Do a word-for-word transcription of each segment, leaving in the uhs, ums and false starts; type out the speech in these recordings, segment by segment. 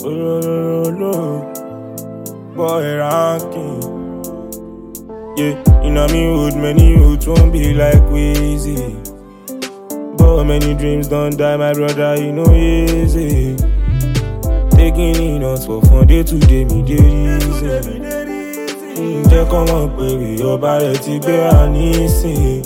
Oh, no, boy, ranking. Yeah, in a me hood, many youths won't be like Weezy. But many dreams don't die, my brother, you know easy. Taking in us for fun, day to day, me day easy. Jẹ́ kọ́ mọ̀ pé ọba rẹ̀ ti gbé wa nísìn.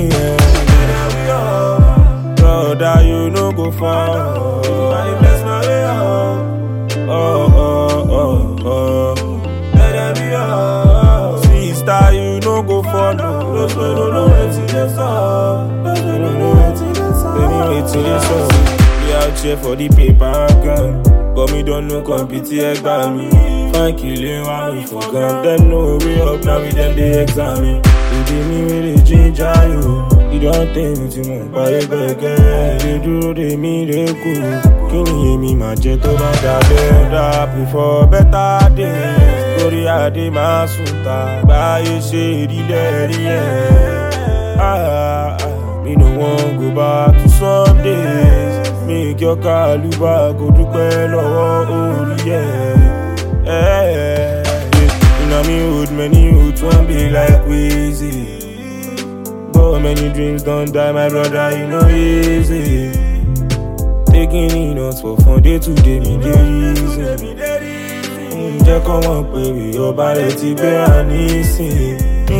Brother, you no go fall. I bless my way up. Oh, oh, oh, oh. Let them be up. Sister, you no go fall. No, no, no, no, waiting this up. No, no, no, waiting this up. Baby, waiting this up. We out here for the paper gun. But me don't know compete by me. Fine killing while we for gun. Then no way up, now we them they examine. You give me with the ginger, you. You don't think me to move by a burger. They do they me they cool. Can you hear me, my jet over the up before better days. Story I did my suta. Buy a shady lady, yeah. Ah, ah, me no want go back to some days. Make your car look back, go to bed, oh, yeah. Yeah, yeah. In a me hood, many youths won't be like Weezy. But many dreams don't die, my brother, you know easy. Taking in us for fun, day to day, me day easy. Jẹ́ kọ́ mọ̀ pé ọba rẹ̀ ti gbé wa nísìn.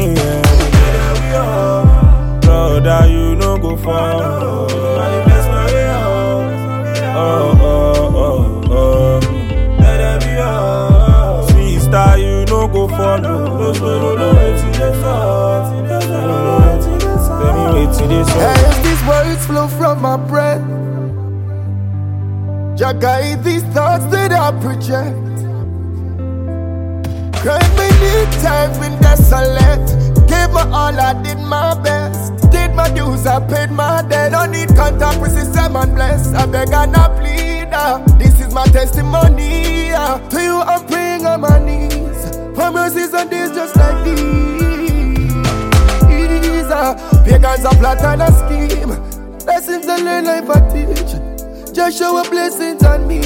Brother, you no go fall. I bless my way up. Oh, oh, oh, oh. Let them be up. Sister, you no go follow. No, no, no, no, waiting this up. Baby, waiting this up. As these words flow from my breath, Jah guide these thoughts that I project. Cried many times, been desolate. Gave my all, I did my best. Did my dues, I paid my debt. Don't need contact with system and bless. I beg and I plead, uh. This is my testimony, uh. To you I'm praying on my knees for mercies on days just like these, uh. Pagans are plot and a scheme. Lessons I learn life I teach. Just show a blessings on me.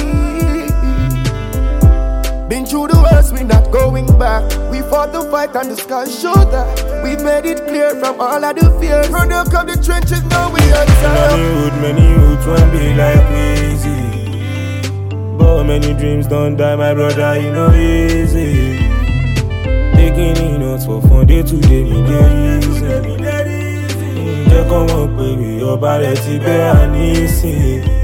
Been through the worst, we not going back. We fought the fight and the sky showed that. We made it clear from all of the fears. Product of the trenches, now we answer. Many youth, many youth won't be like Weezy. But many dreams don't die, my brother, you know easy. Taking in us for fun, day to day, me day easy. Jẹ́ kọ́ mọ̀ pé ọba rẹ̀ ti gbé wa nísìn.